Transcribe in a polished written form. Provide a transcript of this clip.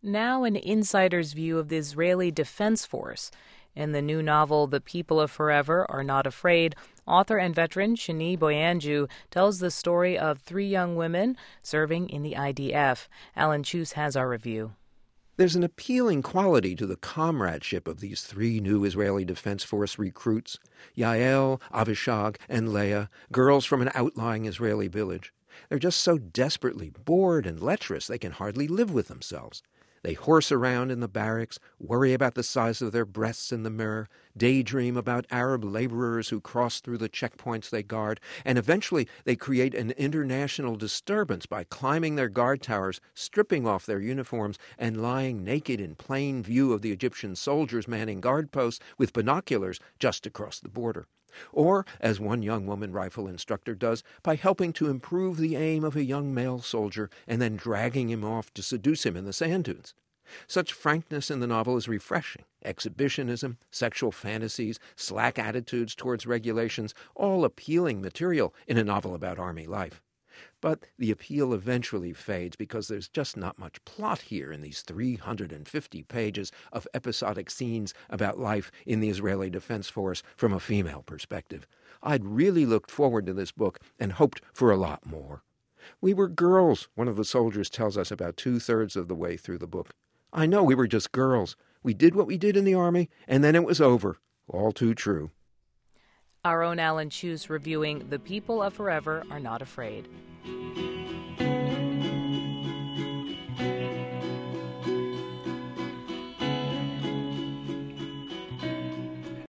Now, an insider's view of the Israeli Defense Force. In the new novel, The People of Forever Are Not Afraid, author and veteran Shani Boyanju tells the story of three young women serving in the IDF. Alan Chus has our review. There's an appealing quality to the comradeship of these three new Israeli Defense Force recruits, Yael, Avishag, and Leah, girls from an outlying Israeli village. They're just so desperately bored and lecherous they can hardly live with themselves. They horse around in the barracks, worry about the size of their breasts in the mirror, daydream about Arab laborers who cross through the checkpoints they guard, and eventually they create an international disturbance by climbing their guard towers, stripping off their uniforms, and lying naked in plain view of the Egyptian soldiers manning guard posts with binoculars just across the border. Or, as one young woman rifle instructor does, by helping to improve the aim of a young male soldier and then dragging him off to seduce him in the sand dunes. Such frankness in the novel is refreshing. Exhibitionism, sexual fantasies, slack attitudes towards regulations, all appealing material in a novel about army life. But the appeal eventually fades because there's just not much plot here in these 350 pages of episodic scenes about life in the Israeli Defense Force from a female perspective. I'd really looked forward to this book and hoped for a lot more. We were girls, one of the soldiers tells us about 2/3 of the way through the book. I know, we were just girls. We did what we did in the Army, and then it was over. All too true. Our own Alan Chus reviewing The People of Forever Are Not Afraid.